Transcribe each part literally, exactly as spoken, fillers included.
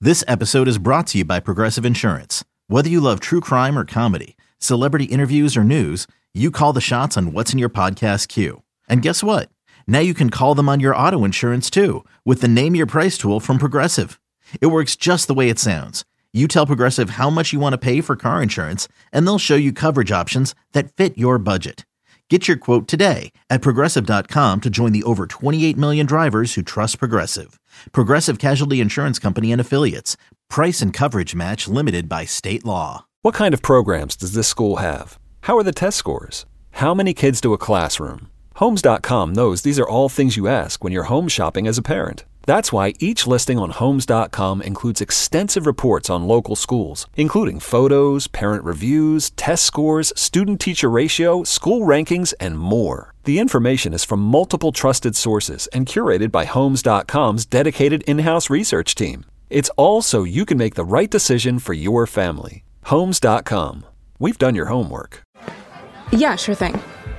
This episode is brought to you by Progressive Insurance. Whether you love true crime or comedy, celebrity interviews or news, you call the shots on what's in your podcast queue. And guess what? Now you can call them on your auto insurance too with the Name Your Price tool from Progressive. It works just the way it sounds. You tell Progressive how much you want to pay for car insurance, and they'll show you coverage options that fit your budget. Get your quote today at Progressive dot com to join the over twenty-eight million drivers who trust Progressive. Progressive Casualty Insurance Company and Affiliates. Price and coverage match limited by state law. What kind of programs does this school have? How are the test scores? How many kids to a classroom? Homes dot com knows these are all things you ask when you're home shopping as a parent. That's why each listing on Homes dot com includes extensive reports on local schools, including photos, parent reviews, test scores, student-teacher ratio, school rankings, and more. The information is from multiple trusted sources and curated by Homes dot com's dedicated in-house research team. It's all so you can make the right decision for your family. Homes dot com. We've done your homework. Yeah, sure thing.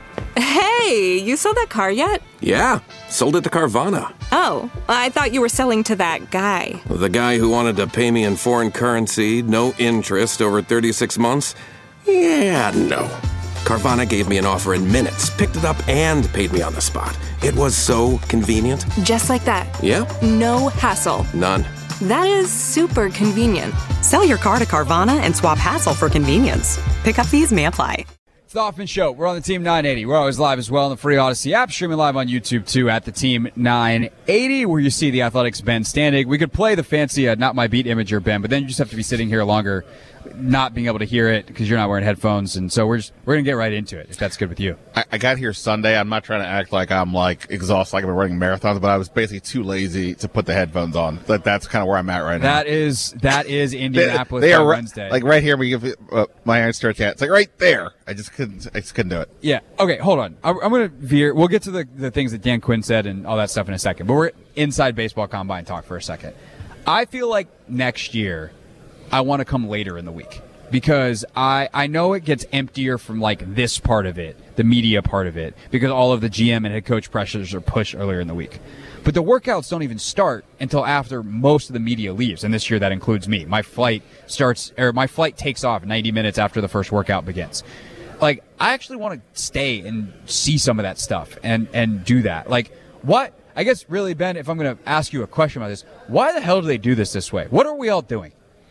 Hey, you sold that car yet? Yeah, sold it to Carvana. Oh, I thought you were selling to that guy. The guy who wanted to pay me in foreign currency, no interest, over thirty-six months? Yeah, no. Carvana gave me an offer in minutes, picked it up, and paid me on the spot. It was so convenient. Just like that. Yeah? No hassle. None. That is super convenient. Sell your car to Carvana and swap hassle for convenience. Pickup fees may apply. It's the Hoffman Show. We're on the Team nine eighty. We're always live as well on the free Odyssey app, streaming live on YouTube too at the Team nine eighty, where you see the Athletics' Ben Standig. We could play the fancy uh, Not My Beat imager, Ben, but then you just have to be sitting here longer, not being able to hear it because you're not wearing headphones, and so we're just, we're gonna get right into it if that's good with you. I, I got here Sunday. I'm not trying to act like I'm like exhausted, like I've been running marathons, but I was basically too lazy to put the headphones on. But that's kind of where I'm at right now. That is that is Indianapolis they, they by are Wednesday. Like right here, we give uh, my Iron Star chat. It's like right there. I just couldn't. I just couldn't do it. Yeah. Okay. Hold on. I, I'm gonna veer. We'll get to the the things that Dan Quinn said and all that stuff in a second. But we're inside baseball combine talk for a second. I feel like next year, I want to come later in the week. Because I, I know it gets emptier from like this part of it, the media part of it, because all of the G M and head coach pressures are pushed earlier in the week. But the workouts don't even start until after most of the media leaves, and this year that includes me. My flight starts, or my flight takes off ninety minutes after the first workout begins. Like, I actually want to stay and see some of that stuff and, and do that. Like, what? I guess really, Ben, if I'm going to ask you a question about this, why the hell do they do this this way? What are we all doing?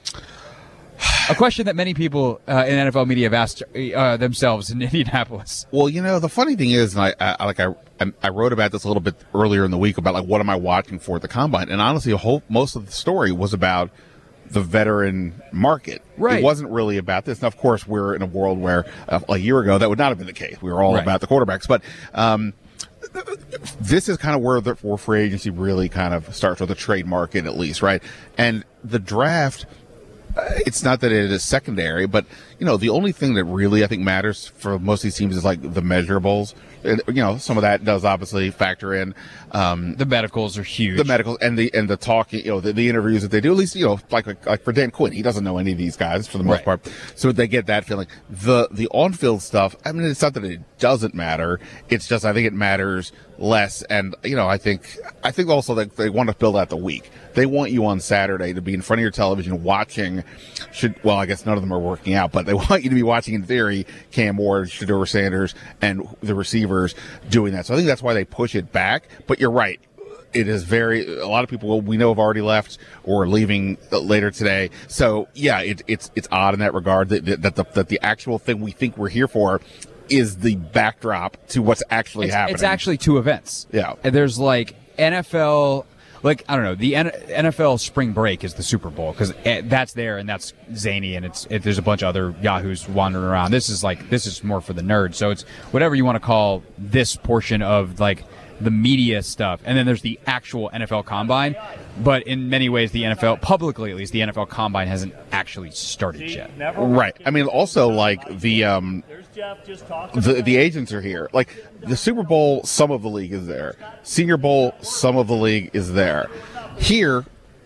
A question that many people uh, in N F L media have asked uh, themselves in Indianapolis. Well, you know, the funny thing is, and I, I like I I wrote about this a little bit earlier in the week about like what am I watching for at the combine, and honestly, a whole, most of the story was about the veteran market. Right. It wasn't really about this. Now, of course, we're in a world where uh, a year ago that would not have been the case. We were all right. about the quarterbacks, but. Um, This is kind of where the where free agency really kind of starts, or the trade market at least, right? And the draft, uh, it's not that it is secondary, but, you know, the only thing that really I think matters for most of these teams is like the measurables. And, you know, some of that does obviously factor in. Um, the medicals are huge. The medicals and the and the talking, you know, the, the interviews that they do. At least, you know, like like for Dan Quinn, he doesn't know any of these guys for the most right. part, so they get that feeling. The the on field stuff. I mean, it's not that it doesn't matter. It's just I think it matters less. And you know, I think I think also that they want to build out the week. They want you on Saturday to be in front of your television watching. Should well, I guess none of them are working out, but they want you to be watching in theory Cam Ward, Shedeur Sanders, and the receivers doing that. So I think that's why they push it back. But you're right. It is very, a lot of people we know have already left or are leaving later today. So yeah, it, it's, it's odd in that regard that, that the, that the actual thing we think we're here for is the backdrop to what's actually it's, happening. It's actually two events. Yeah. And there's like N F L, like, I don't know, the N F L spring break is the Super Bowl because that's there and that's zany and it's it, there's a bunch of other yahoos wandering around. This is like, this is more for the nerds. So it's whatever you want to call this portion of like the media stuff. And then there's the actual N F L combine. But in many ways, the N F L, publicly at least, the N F L combine hasn't actually started yet. Right. I mean, also like the, um, the, the agents are here. Like the Super Bowl, some of the league is there. Senior Bowl, some of the league is there. Here,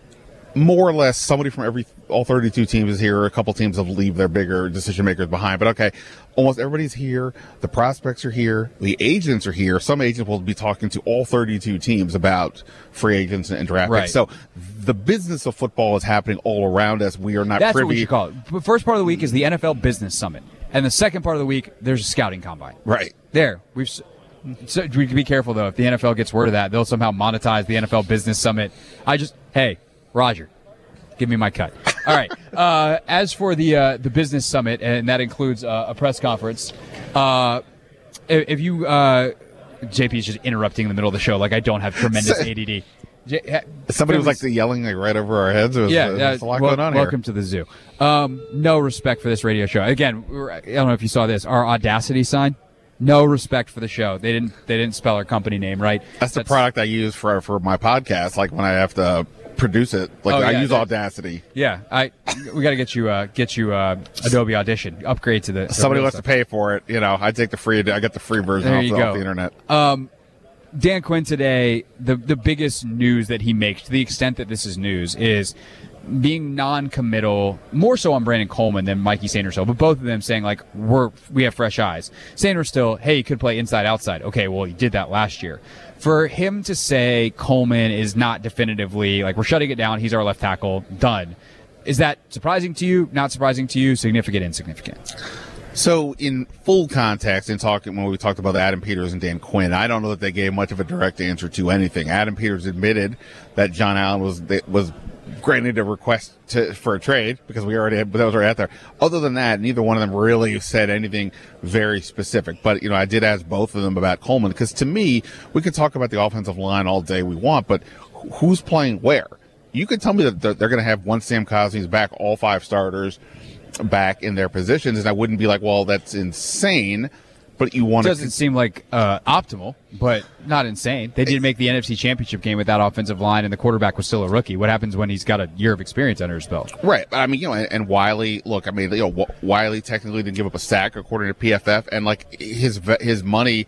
more or less somebody from every all thirty-two teams is here. A couple teams have leave their bigger decision makers behind, but okay, almost everybody's here. The prospects are here. The agents are here. Some agents will be talking to all thirty-two teams about free agents and draft Right. picks. So the business of football is happening all around us. We are not That's privy. what we should call it. The first part of the week is the N F L Business Summit, and the second part of the week there's a scouting combine. Right. There, we've. s- So we can be careful though. If the N F L gets word of that, they'll somehow monetize the N F L Business Summit. I just, hey, Roger, give me my cut. All right. Uh, as for the uh, the Business Summit, and that includes uh, a press conference. Uh, if, if you, uh, J P is just interrupting in the middle of the show, like I don't have tremendous A D D. J- ha- Somebody was like families- the yelling like right over our heads. It was, yeah, uh, uh, there's a lot wel- going on here. welcome to the zoo. Um, no respect for this radio show. Again, we're, I don't know if you saw this. Our Audacity sign. No respect for the show. They didn't. They didn't spell our company name right. That's the product I use for for my podcast. Like when I have to produce it, like Oh, I yeah, use that- Audacity. Yeah, I. We got to get you. Uh, get you. Uh, Adobe Audition. Upgrade to the. the Somebody real wants stuff. to pay for it. You know, I take the free. I get the free version There off, you the, go. off the internet. Um, Dan Quinn today, the the biggest news that he makes, to the extent that this is news, is being non-committal, more so on Brandon Coleman than Mikey Sainristil, but both of them saying like we're we have fresh eyes. Sainristil, hey, he could play inside outside. Okay, well he did that last year. For him to say Coleman is not definitively like we're shutting it down, he's our left tackle, done. Is that surprising to you? Not surprising to you? Significant? Insignificant? So, in full context, in talking when we talked about Adam Peters and Dan Quinn, I don't know that they gave much of a direct answer to anything. Adam Peters admitted that John Allen was was granted a request to, for a trade because we already had, but that was already out there. Other than that, neither one of them really said anything very specific. But you know, I did ask both of them about Coleman because to me, we could talk about the offensive line all day we want, but who's playing where? You could tell me that they're going to have one Sam Cosmi's back, all five starters back in their positions, and I wouldn't be like, well, that's insane, but you want It to doesn't seem like uh, optimal, but not insane. They did make the N F C Championship game with that offensive line, and the quarterback was still a rookie. What happens when he's got a year of experience under his belt? right. I mean, you know, and, and Wiley, look, I mean, you know, Wiley technically didn't give up a sack according to P F F, and like his his money.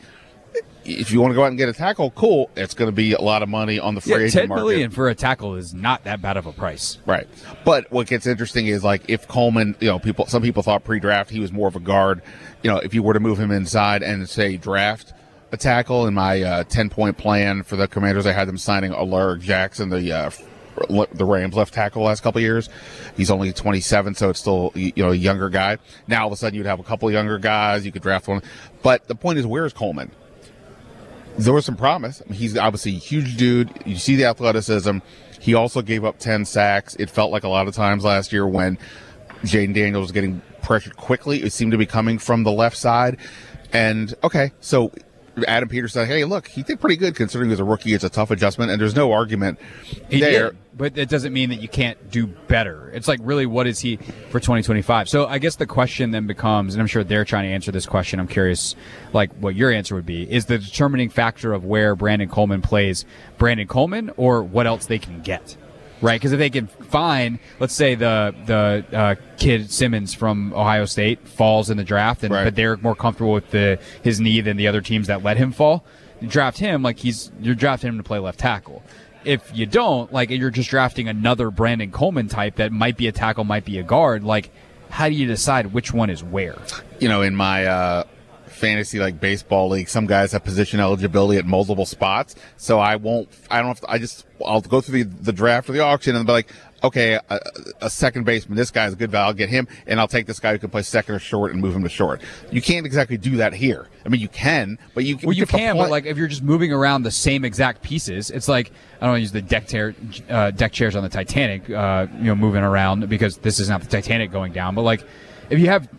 If you want to go out and get a tackle, cool. It's going to be a lot of money on the free Yeah, agent ten market. million for a tackle is not that bad of a price. Right. But what gets interesting is like if Coleman, you know, people, some people thought pre-draft he was more of a guard. You know, if you were to move him inside and say draft a tackle in my uh, ten point plan for the Commanders, I had them signing Alaric Jackson, the uh, the Rams left tackle last couple of years. He's only twenty-seven, so it's still, you know, a younger guy. Now all of a sudden you'd have a couple of younger guys. You could draft one. But the point is, where's Coleman? There was some promise. I mean, he's obviously a huge dude. You see the athleticism. He also gave up ten sacks. It felt like a lot of times last year when Jaden Daniels was getting pressured quickly, it seemed to be coming from the left side. And, okay, so Adam Peters said, hey, look, he did pretty good considering he was a rookie. It's a tough adjustment, and there's no argument He there. did, but it doesn't mean that you can't do better. It's like, really, what is he for twenty twenty-five? So I guess the question then becomes, and I'm sure they're trying to answer this question. I'm curious, like, what your answer would be. Is the determining factor of where Brandon Coleman plays Brandon Coleman or what else they can get? Right? Because if they can find, let's say the the uh, kid Simmons from Ohio State falls in the draft, and Right. but they're more comfortable with the his knee than the other teams that let him fall, you draft him like he's you're drafting him to play left tackle. If you don't, like you're just drafting another Brandon Coleman type that might be a tackle, might be a guard, like how do you decide which one is where? You know, in my uh, fantasy like baseball league, some guys have position eligibility at multiple spots. So I won't. I don't have to. I just. I'll go through the, the draft or the auction and be like, okay, a, a second baseman. This guy's a good value. I'll get him, and I'll take this guy who can play second or short and move him to short. You can't exactly do that here. I mean, you can, but you. Well, you get the can, point. but like if you're just moving around the same exact pieces, it's like I don't want to use the deck chair, uh, deck chairs on the Titanic, uh, you know, moving around because this is not the Titanic going down. But like, if you have,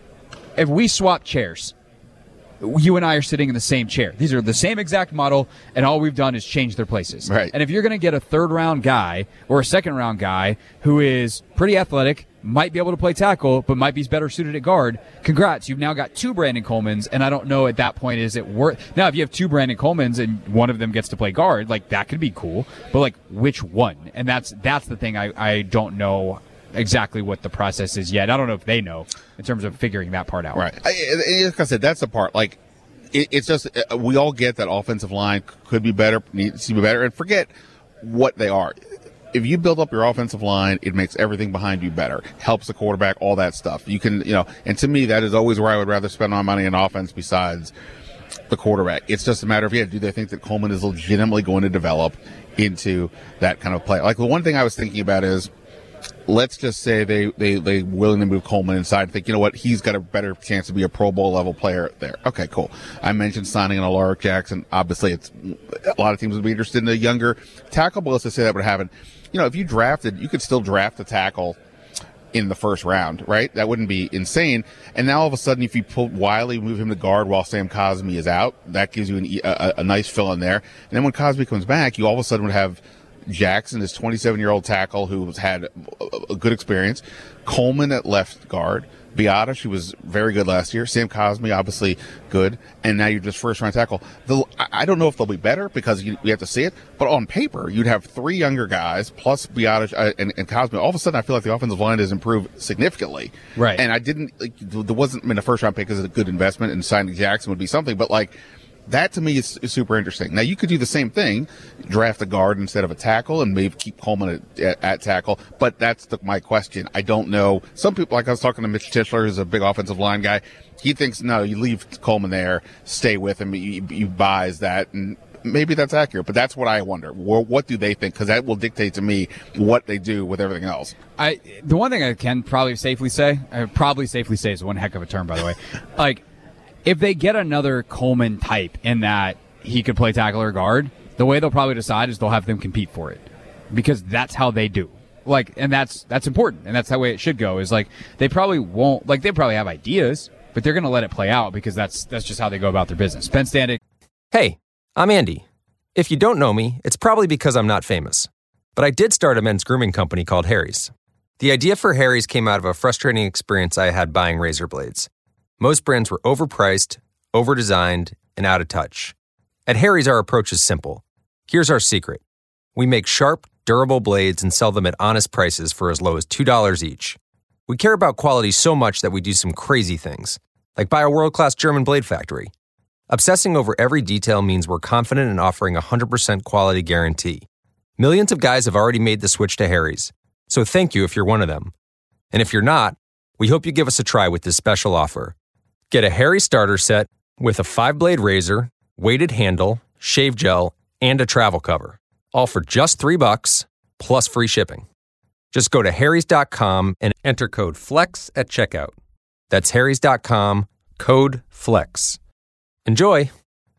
if we swap chairs, you and I are sitting in the same chair. These are the same exact model, and all we've done is change their places. Right. And if you're going to get a third round guy or a second round guy who is pretty athletic, might be able to play tackle, but might be better suited at guard, congrats. You've now got two Brandon Colemans, and I don't know at that point, is it worth. Now, if you have two Brandon Colemans and one of them gets to play guard, like that could be cool, but like which one? And that's that's the thing I, I don't know exactly what the process is yet. I don't know if they know in terms of figuring that part out. Right. I, like I said, that's the part. Like, it, it's just, uh, we all get that offensive line could be better, needs to be better, and forget what they are. if you build up your offensive line, it makes everything behind you better, helps the quarterback, all that stuff. You can, you know, and to me, that is always where I would rather spend my money on offense besides the quarterback. It's just a matter of, yeah, do they think that Coleman is legitimately going to develop into that kind of play? Like, the one thing I was thinking about is, let's just say they, they, they willing to move Coleman inside and think, you know what, he's got a better chance to be a Pro Bowl level player there. Okay, cool. I mentioned signing an Alaric Jackson. Obviously, it's a lot of teams would be interested in a younger tackle, but let's just say that would happen. You know, if you drafted, you could still draft a tackle in the first round, right? That wouldn't be insane. And now all of a sudden, if you pull Wiley, move him to guard while Sam Cosmi is out, that gives you an, a, a nice fill in there. And then when Cosmi comes back, you all of a sudden would have Jackson, this twenty-seven-year-old tackle who's had a, a good experience. Coleman at left guard. Biadasz, who was very good last year. Sam Cosmi, obviously good. And now you're just first-round tackle. The, I don't know if they'll be better because you, you have to see it. But on paper, you'd have three younger guys plus Biadasz uh, and, and Cosmi. All of a sudden, I feel like the offensive line has improved significantly. Right. And I didn't like, – there wasn't – I mean, the first-round pick is a good investment, and signing Jackson would be something. But, like – that, to me, is, is super interesting. Now, you could do the same thing, draft a guard instead of a tackle, and maybe keep Coleman at, at, at tackle. But that's the, my question. I don't know. Some people, like I was talking to Mitch Tischler, who's a big offensive line guy, he thinks, no, you leave Coleman there, stay with him, you, you buys that, and maybe that's accurate. But that's what I wonder. What, what do they think? Because that will dictate to me what they do with everything else. I The one thing I can probably safely say, I probably safely say is one heck of a term, by the way, like, if they get another Coleman type in that he could play tackle or guard, the way they'll probably decide is they'll have them compete for it, because that's how they do. Like, and that's that's important, and that's the way it should go. Is like they probably won't like they probably have ideas, but they're going to let it play out because that's that's just how they go about their business. Ben Standig. Hey, I'm Andy. If you don't know me, it's probably because I'm not famous, but I did start a men's grooming company called Harry's. The idea for Harry's came out of a frustrating experience I had buying razor blades. Most brands were overpriced, overdesigned, and out of touch. At Harry's, our approach is simple. Here's our secret. We make sharp, durable blades and sell them at honest prices for as low as two dollars each. We care about quality so much that we do some crazy things, like buy a world-class German blade factory. Obsessing over every detail means we're confident in offering a one hundred percent quality guarantee. Millions of guys have already made the switch to Harry's, so thank you if you're one of them. And if you're not, we hope you give us a try with this special offer. Get a Harry starter set with a five-blade razor, weighted handle, shave gel, and a travel cover. All for just three bucks, plus free shipping. Just go to harrys dot com and enter code FLEX at checkout. That's harrys dot com, code FLEX. Enjoy!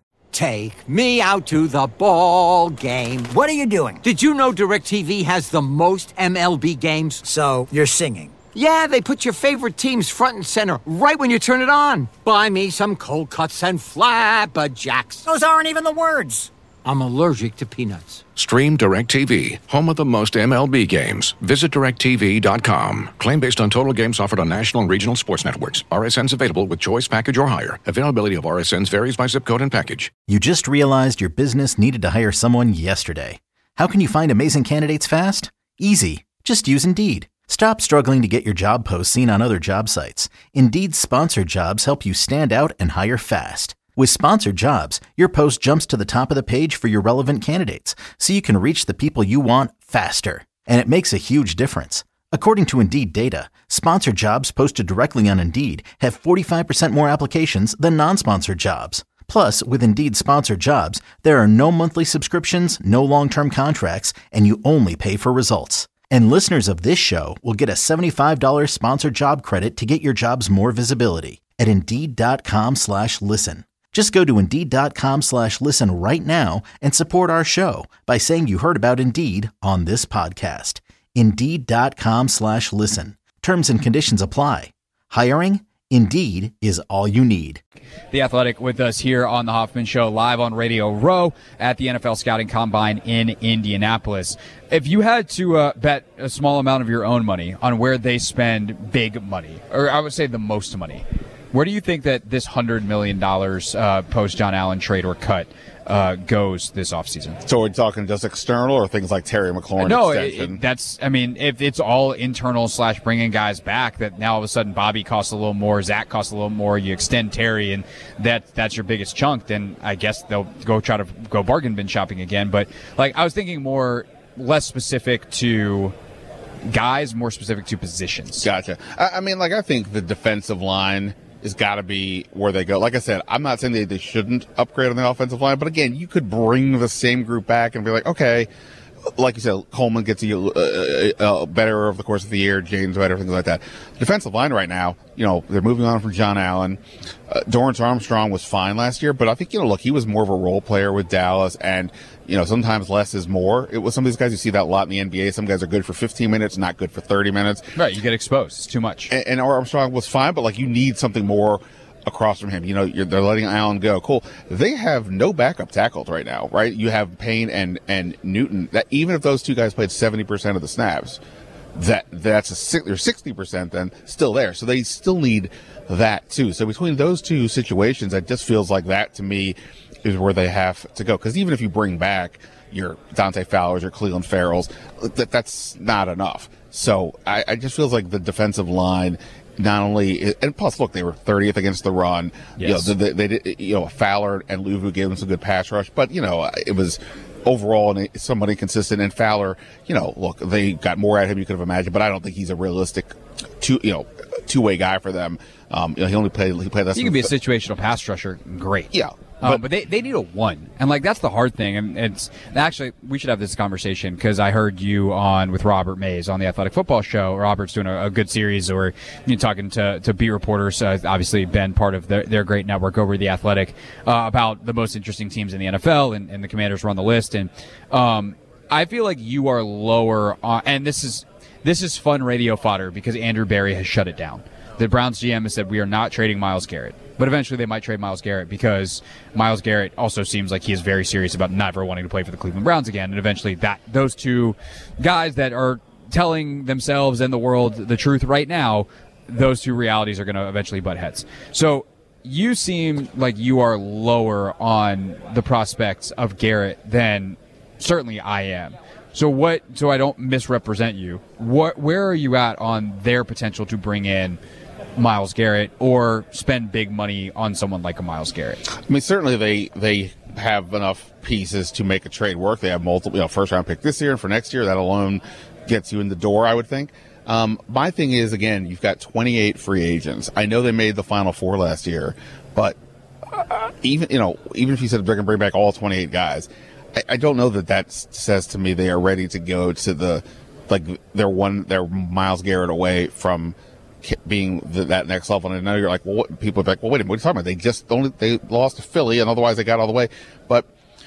Take me out to the ball game. What are you doing? Did you know DirecTV has the most M L B games? So, you're singing. Yeah, they put your favorite teams front and center right when you turn it on. Buy me some cold cuts and flapjacks. Those aren't even the words. I'm allergic to peanuts. Stream DirecTV, home of the most M L B games. Visit direct t v dot com. Claim based on total games offered on national and regional sports networks. R S Ns available with choice package or higher. Availability of R S Ns varies by zip code and package. You just realized your business needed to hire someone yesterday. How can you find amazing candidates fast? Easy. Just use Indeed. Stop struggling to get your job posts seen on other job sites. Indeed's sponsored jobs help you stand out and hire fast. With sponsored jobs, your post jumps to the top of the page for your relevant candidates, so you can reach the people you want faster. And it makes a huge difference. According to Indeed data, sponsored jobs posted directly on Indeed have forty-five percent more applications than non-sponsored jobs. Plus, with Indeed sponsored jobs, there are no monthly subscriptions, no long-term contracts, and you only pay for results. And listeners of this show will get a seventy-five dollars sponsored job credit to get your jobs more visibility at Indeed.com slash listen. Just go to Indeed.com slash listen right now and support our show by saying you heard about Indeed on this podcast. Indeed.com slash listen. Terms and conditions apply. Hiring? Indeed is all you need. The Athletic with us here on the Hoffman Show, live on Radio Row at the N F L Scouting Combine in Indianapolis. If you had to uh, bet a small amount of your own money on where they spend big money, or I would say the most money, where do you think that this one hundred million dollars uh, post-John Allen trade or cut uh, goes this offseason? So we're talking just external or things like Terry McLaurin no, extension? It, that's, I mean, if it's all internal slash bringing guys back, that now all of a sudden Bobby costs a little more, Zach costs a little more, you extend Terry, and that that's your biggest chunk, then I guess they'll go try to go bargain bin shopping again. But, like, I was thinking more less specific to guys, more specific to positions. Gotcha. I, I mean, like, I think the defensive line has got to be where they go. Like I said, I'm not saying they, they shouldn't upgrade on the offensive line, but again, you could bring the same group back and be like, okay, like you said, Coleman gets you uh, uh, better over the course of the year, James better, things like that. Defensive line right now, you know, they're moving on from John Allen. Uh, Dorrance Armstrong was fine last year, but I think, you know, look, he was more of a role player with Dallas, and, you know, sometimes less is more. It was some of these guys, you see that a lot in the N B A. Some guys are good for fifteen minutes, not good for thirty minutes. Right, you get exposed. It's too much. And, and Armstrong was fine, but, like, you need something more across from him. You know, you're, they're letting Allen go. Cool. They have no backup tackles right now, right? You have Payne and, and Newton. That even if those two guys played seventy percent of the snaps, that that's a they're sixty percent then still there. So they still need that too. So between those two situations, it just feels like that to me is where they have to go. Because even if you bring back your Dante Fowlers, your Cleveland Farrells, that that's not enough. So I, I just feels like the defensive line. Not only, and plus, look, they were thirtieth against the run. Yes. You know, they, they did, you know, Fowler and Luvu gave them some good pass rush, but, you know, it was overall somebody consistent. And Fowler, you know, look, they got more at him you could have imagined, but I don't think he's a realistic two, you know, two-way guy for them. Um, you know, he only played, he played less. He can be a situational pass rusher. Great. Yeah. Um, But, but they, they need a one. And, like, that's the hard thing. And it's actually, we should have this conversation because I heard you on with Robert Mays on the Athletic Football Show. Robert's doing a, a good series where you're talking to, to beat reporters, uh, obviously been part of their, their great network over The Athletic, uh, about the most interesting teams in the N F L, and, and the Commanders were on the list. And um, I feel like you are lower on, and this is this is fun radio fodder because Andrew Berry has shut it down. The Browns G M has said we are not trading Myles Garrett. But eventually they might trade Myles Garrett because Myles Garrett also seems like he is very serious about never wanting to play for the Cleveland Browns again. And eventually that those two guys that are telling themselves and the world the truth right now, those two realities are going to eventually butt heads. So you seem like you are lower on the prospects of Garrett than certainly I am. So what? So I don't misrepresent you. What? Where are you at on their potential to bring in Myles Garrett or spend big money on someone like a Myles Garrett? I mean, certainly they they have enough pieces to make a trade work. They have multiple, you know, first round pick this year and for next year. That alone gets you in the door, I would think. Um, my thing is, again, you've got twenty-eight free agents. I know they made the Final Four last year, but uh, even you know, even if you said they're going to bring back all twenty-eight guys, I, I don't know that that says to me they are ready to go to the like they're one they're Myles Garrett away from being the, that next level. And I know you're like, well, what, people are like, well, wait a minute, what are you talking about? They just only they lost to Philly, and otherwise they got all the way. But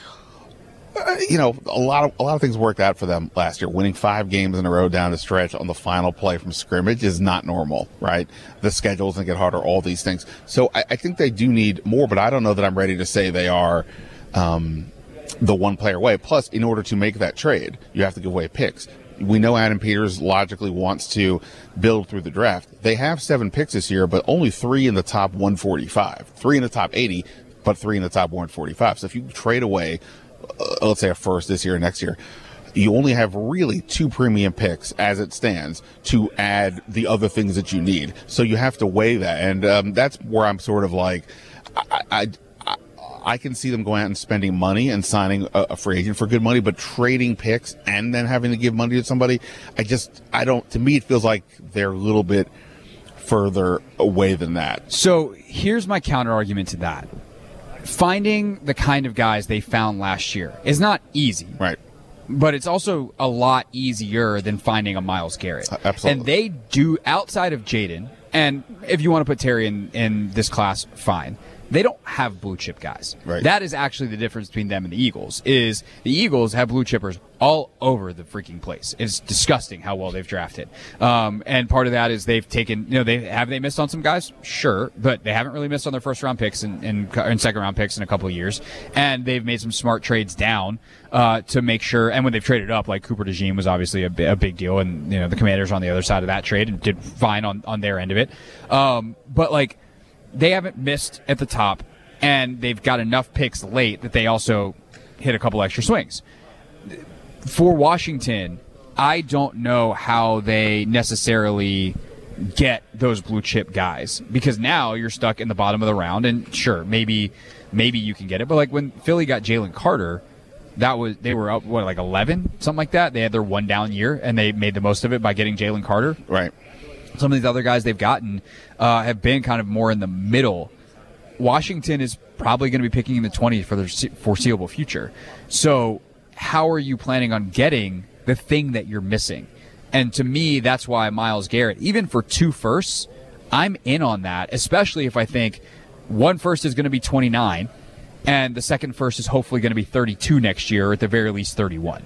uh, you know, a lot of a lot of things worked out for them last year. Winning five games in a row down the stretch on the final play from scrimmage is not normal, right? The schedule's gonna get harder, all these things. So I, I think they do need more, but I don't know that I'm ready to say they are um, the one player away. Plus, in order to make that trade, you have to give away picks. We know Adam Peters logically wants to build through the draft. They have seven picks this year, but only three in the top one forty-five. Three in the top eighty, but three in the top one forty-five. So if you trade away, uh, let's say a first this year or next year, you only have really two premium picks as it stands to add the other things that you need. So you have to weigh that. And um, that's where I'm sort of like, I, I, I I can see them going out and spending money and signing a, a free agent for good money, but trading picks and then having to give money to somebody, I just, I don't, to me, it feels like they're a little bit further away than that. So here's my counter argument to that. Finding the kind of guys they found last year is not easy. Right. But it's also a lot easier than finding a Myles Garrett. Absolutely. And they do, outside of Jaden, and if you want to put Terry in, in this class, fine. They don't have blue chip guys. Right. That is actually the difference between them and the Eagles. Is the Eagles have blue chippers all over the freaking place. It's disgusting how well they've drafted. Um, and part of that is they've taken, you know, they have they missed on some guys, sure, but they haven't really missed on their first round picks and, and, and second round picks in a couple of years. And they've made some smart trades down uh, to make sure. And when they've traded up, like Cooper DeJean was obviously a, a big deal, and you know the Commanders on the other side of that trade and did fine on on their end of it. Um, but like. They haven't missed at the top, and they've got enough picks late that they also hit a couple extra swings. For Washington, I don't know how they necessarily get those blue chip guys, because now you're stuck in the bottom of the round, and sure, maybe maybe you can get it, but like when Philly got Jalen Carter, that was they were up what like eleven, something like that. They had their one down year, and they made the most of it by getting Jalen Carter. Right. Some of these other guys they've gotten uh, have been kind of more in the middle. Washington is probably going to be picking in the twenties for their foreseeable future. So how are you planning on getting the thing that you're missing? And to me, that's why Myles Garrett, even for two firsts, I'm in on that, especially if I think one first is going to be twenty-nine and the second first is hopefully going to be thirty-two next year, or at the very least thirty-one.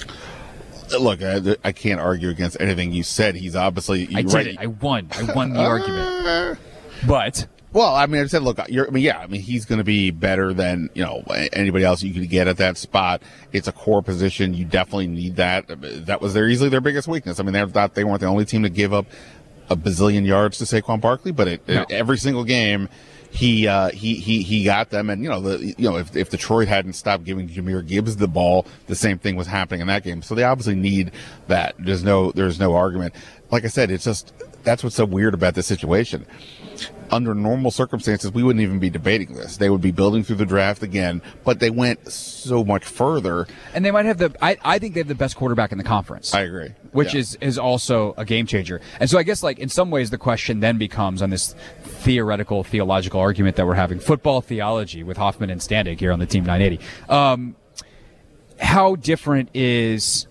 Look, I, I can't argue against anything you said. He's obviously I did right. it. I won. I won the argument. But well, I mean, I said, look, you're, I mean, yeah, I mean, he's going to be better than you know anybody else you could get at that spot. It's a core position. You definitely need that. That was their easily their biggest weakness. I mean, they thought they weren't the only team to give up a bazillion yards to Saquon Barkley, but it, no. it, every single game. He uh, he he he got them, and you know the you know if if Detroit hadn't stopped giving Jahmyr Gibbs the ball, the same thing was happening in that game. So they obviously need that. There's no there's no argument. Like I said, it's just that's what's so weird about this situation. Under normal circumstances, we wouldn't even be debating this. They would be building through the draft again, but they went so much further. And they might have the I, I think they have the best quarterback in the conference. I agree. Which yeah. is, is also a game changer. And so I guess like in some ways the question then becomes on this theoretical, theological argument that we're having, football theology with Hoffman and Standig here on the Team nine eighty. Um, how different is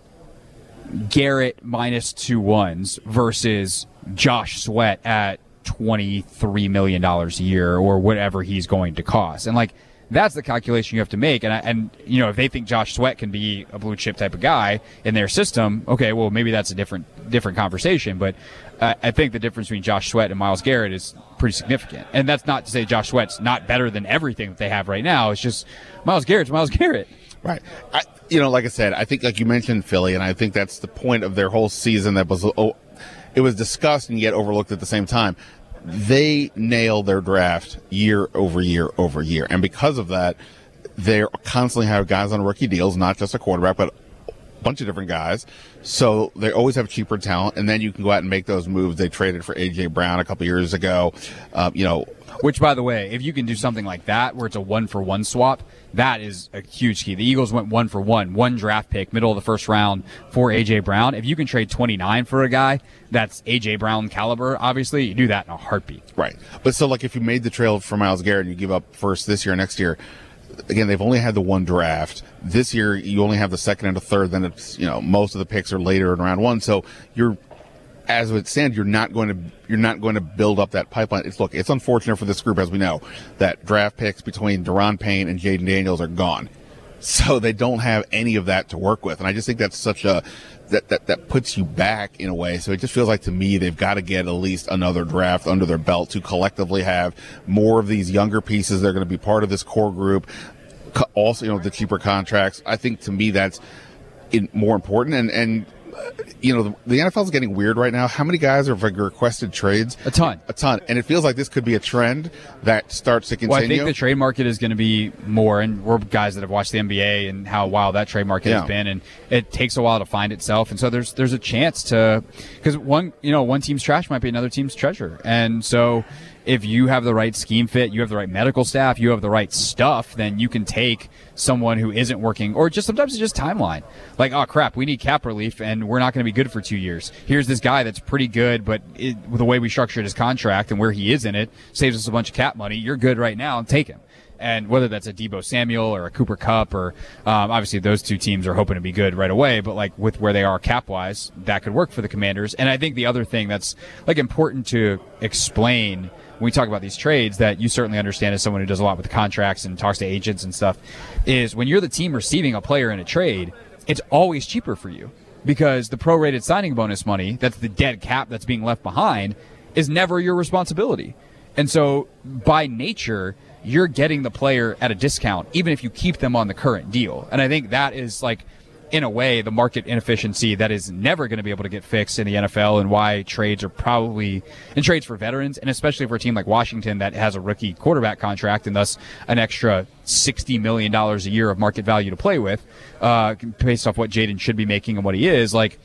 Garrett minus two ones versus Josh Sweat at twenty-three million dollars a year or whatever he's going to cost? And like, that's the calculation you have to make. And, I, and you know, if they think Josh Sweat can be a blue chip type of guy in their system, okay, well, maybe that's a different different conversation. But uh, I think the difference between Josh Sweat and Myles Garrett is pretty significant. And that's not to say Josh Sweat's not better than everything that they have right now. It's just Myles Garrett's Myles Garrett. Right. I, you know, like I said, I think, like you mentioned, Philly, and I think that's the point of their whole season that was, oh, it was discussed and yet overlooked at the same time. They nailed their draft year over year over year. And because of that, they constantly have guys on rookie deals, not just a quarterback, but a bunch of different guys. So they always have cheaper talent, and then you can go out and make those moves. They traded for A J. Brown a couple years ago. Um, you know, Which, by the way, if you can do something like that where it's a one-for-one swap, that is a huge key. The Eagles went one for one, one draft pick, middle of the first round for A J. Brown. If you can trade twenty-nine for a guy that's A J. Brown caliber, obviously, you do that in a heartbeat. Right. But so, like, if you made the trade for Myles Garrett and you give up first this year, next year, again, they've only had the one draft. This year, you only have the second and the third. Then it's, you know, most of the picks are later in round one. So you're, as it stands, you're not going to you're not going to build up that pipeline. It's look, it's unfortunate for this group, as we know, that draft picks between Daron Payne and Jaden Daniels are gone. So they don't have any of that to work with, and I just think that's such a that that that puts you back in a way. So it just feels like to me they've got to get at least another draft under their belt to collectively have more of these younger pieces. They're going to be part of this core group. Also, you know, the cheaper contracts. I think to me that's in, more important. And and uh, you know, the, the N F L is getting weird right now. How many guys have like requested trades? A ton, a ton. And it feels like this could be a trend that starts to continue. Well, I think the trade market is going to be more, and we're guys that have watched the N B A and how wild that trade market yeah. has been, and it takes a while to find itself. And so there's there's a chance to, because one you know one team's trash might be another team's treasure, and so. If you have the right scheme fit, you have the right medical staff, you have the right stuff, then you can take someone who isn't working, or just sometimes it's just timeline. Like, oh crap, we need cap relief and we're not going to be good for two years. Here's this guy that's pretty good, but it, with the way we structured his contract and where he is in it, saves us a bunch of cap money. You're good right now, and take him. And whether that's a Deebo Samuel or a Cooper Kupp, or um, obviously those two teams are hoping to be good right away, but like with where they are cap-wise, that could work for the Commanders. And I think the other thing that's like important to explain when we talk about these trades, that you certainly understand as someone who does a lot with the contracts and talks to agents and stuff, is when you're the team receiving a player in a trade, it's always cheaper for you, because the prorated signing bonus money, that's the dead cap that's being left behind, is never your responsibility. And so by nature, you're getting the player at a discount, even if you keep them on the current deal. And I think that is, like, in a way, the market inefficiency that is never going to be able to get fixed in the N F L, and why trades are probably, and trades for veterans, and especially for a team like Washington that has a rookie quarterback contract and thus an extra sixty million dollars a year of market value to play with, uh, based off what Jaden should be making and what he is, like,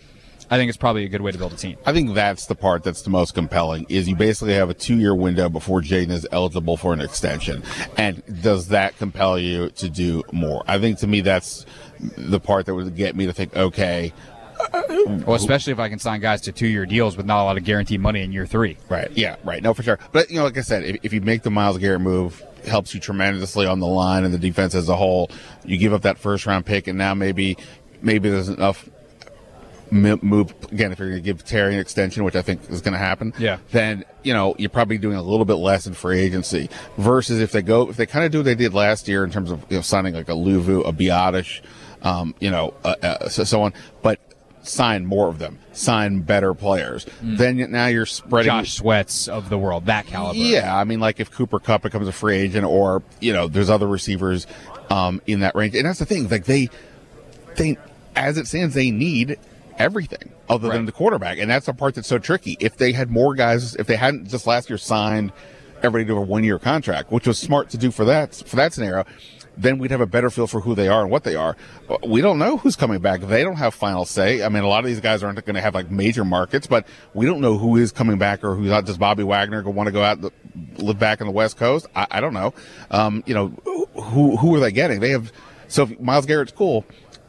I think it's probably a good way to build a team. I think that's the part that's the most compelling, is you basically have a two-year window before Jaden is eligible for an extension. And does that compel you to do more? I think to me that's the part that would get me to think, okay. Well, especially if I can sign guys to two-year deals with not a lot of guaranteed money in year three. Right, yeah, right. No, for sure. But, you know, like I said, if, if you make the Myles Garrett move, it helps you tremendously on the line and the defense as a whole. You give up that first-round pick, and now maybe maybe there's enough move, again, if you're going to give Terry an extension, which I think is going to happen, yeah. then, you know, you're probably doing a little bit less in free agency versus if they go, if they kind of do what they did last year in terms of, you know, signing like a Luvu, a Biotish, um, you know, uh, uh, so, so on, but sign more of them, sign better players. Mm. Then now you're spreading. Josh Sweats of the world, that caliber. Yeah, I mean, like if Cooper Kupp becomes a free agent, or, you know, there's other receivers um, in that range. And that's the thing, like they, they, as it stands, they need everything other right. than the quarterback. And that's the part that's so tricky. If they had more guys, if they hadn't just last year signed everybody to a one-year contract, which was smart to do for that, for that scenario, then we'd have a better feel for who they are and what they are. We don't know who's coming back. They don't have final say. I mean, a lot of these guys aren't going to have like major markets, but we don't know who is coming back or who's not. Does Bobby Wagner go want to go out and live back on the West Coast? I, I don't know. Um, you know, who, who are they getting? They have, so if Myles Garrett's cool.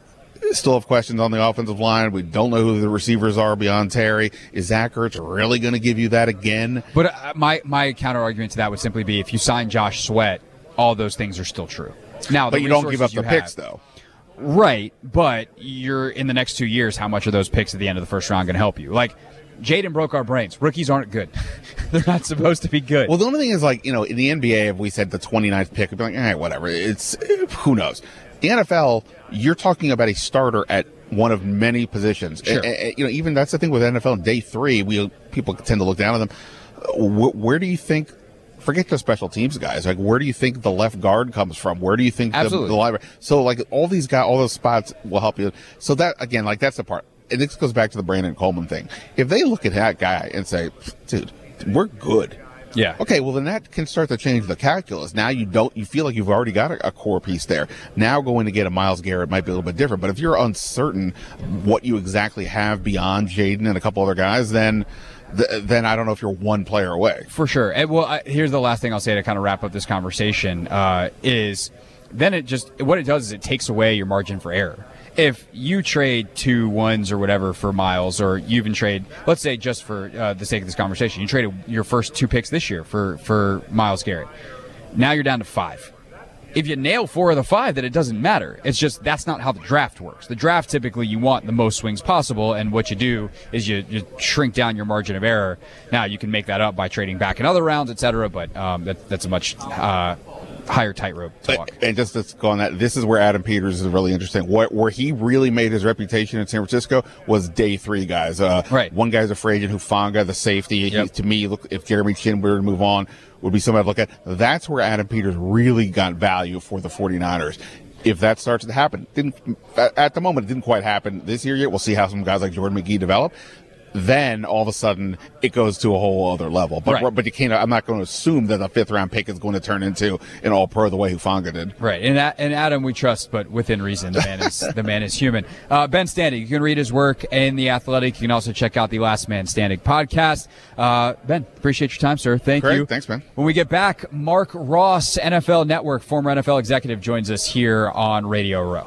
Still have questions on the offensive line. We don't know who the receivers are beyond Terry. Is Zach Ertz really going to give you that again? But uh, my, my counter argument to that would simply be if you sign Josh Sweat, all those things are still true. Now, but you don't give up the have, picks, though. Right, but you're in the next two years, how much are those picks at the end of the first round going to help you? Like, Jaden broke our brains. Rookies aren't good. They're not supposed to be good. Well, the only thing is, like, you know, in the N B A, if we said the twenty-ninth pick, we'd be like, all right, whatever. It's, who knows? The N F L, you're talking about a starter at one of many positions. Sure. And, and, you know, even that's the thing with N F L. In day three, we people tend to look down on them. Where, where do you think? Forget the special teams guys. Like, where do you think the left guard comes from? Where do you think the, the library? So, like, all these guys, all those spots will help you. So that again, like, that's the part. And this goes back to the Brandon Coleman thing. If they look at that guy and say, "Dude, we're good." Yeah. Okay, well, then that can start to change the calculus. Now you don't, you feel like you've already got a, a core piece there. Now going to get a Myles Garrett might be a little bit different. But if you're uncertain what you exactly have beyond Jaden and a couple other guys, then th- then I don't know if you're one player away. For sure. And, well, I, here's the last thing I'll say to kind of wrap up this conversation uh, is then it just, what it does is it takes away your margin for error. If you trade two ones or whatever for Myles, or you even trade, let's say just for uh, the sake of this conversation, you traded your first two picks this year for, for Myles Garrett. Now you're down to five. If you nail four of the five, then it doesn't matter. It's just that's not how the draft works. The draft, typically, you want the most swings possible, and what you do is you, you shrink down your margin of error. Now, you can make that up by trading back in other rounds, et cetera, but um, that, that's a much uh, higher tightrope to walk. And just to go on that, this is where Adam Peters is really interesting. What, where he really made his reputation in San Francisco was day three guys. Uh, right. One guy's a free agent, Hufanga, the safety. Yep. He, to me, look, if Jeremy Chin were to move on, would be somebody I'd look at. That's where Adam Peters really got value for the 49ers. If that starts to happen, didn't at the moment it didn't quite happen this year yet. We'll see how some guys like Jordan McGee develop. Then all of a sudden it goes to a whole other level. But right. but you can't. I'm not going to assume that a fifth round pick is going to turn into an All Pro the way Hufanga did. Right, and and Adam we trust, but within reason. The man is the man is human. Uh, Ben Standig, you can read his work in The Athletic. You can also check out the Last Man Standing podcast. Uh, Ben, appreciate your time, sir. Thank Great. you. Thanks, man. When we get back, Mark Ross, N F L Network, former N F L executive, joins us here on Radio Row.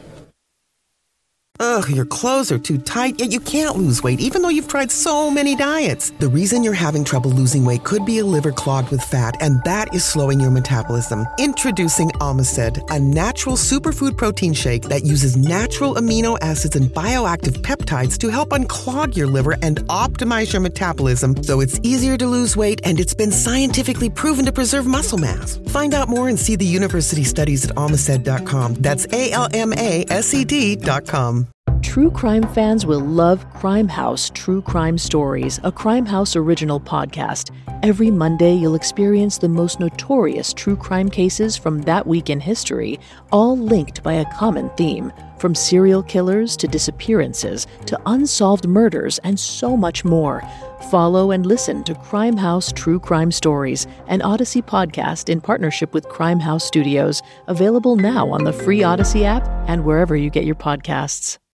Ugh, your clothes are too tight, yet you can't lose weight, even though you've tried so many diets. The reason you're having trouble losing weight could be a liver clogged with fat, and that is slowing your metabolism. Introducing Omicid, a natural superfood protein shake that uses natural amino acids and bioactive peptides to help unclog your liver and optimize your metabolism so it's easier to lose weight, and it's been scientifically proven to preserve muscle mass. Find out more and see the university studies at Omicid dot com. That's A L M A S E D dot com. True crime fans will love Crime House True Crime Stories, a Crime House original podcast. Every Monday, you'll experience the most notorious true crime cases from that week in history, all linked by a common theme. From serial killers to disappearances to unsolved murders and so much more. Follow and listen to Crime House True Crime Stories, an Odyssey podcast in partnership with Crime House Studios, available now on the free Odyssey app and wherever you get your podcasts.